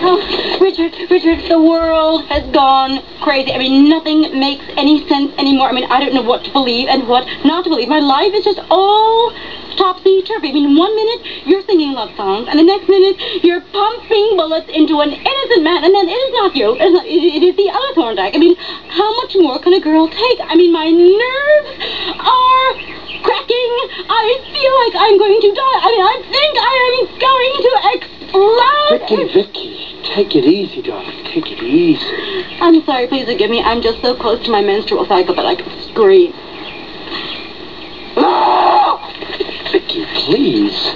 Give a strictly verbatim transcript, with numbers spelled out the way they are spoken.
Oh, Richard, Richard, the world has gone crazy. I mean, nothing makes any sense anymore. I mean, I don't know what to believe and what not to believe. My life is just all topsy-turvy. I mean, one minute you're singing love songs, and the next minute you're pumping bullets into an innocent man, and then it is not you. It is, not, it, it is the other Thorndyke. I mean, how much more can a girl take? I mean, my nerves are cracking. I feel like I'm going to die. I mean, I think I am going to explode. Vicky, Vicky, take it easy, darling. Take it easy. I'm sorry. Please forgive me. I'm just so close to my menstrual cycle that I could scream. Vicky, please.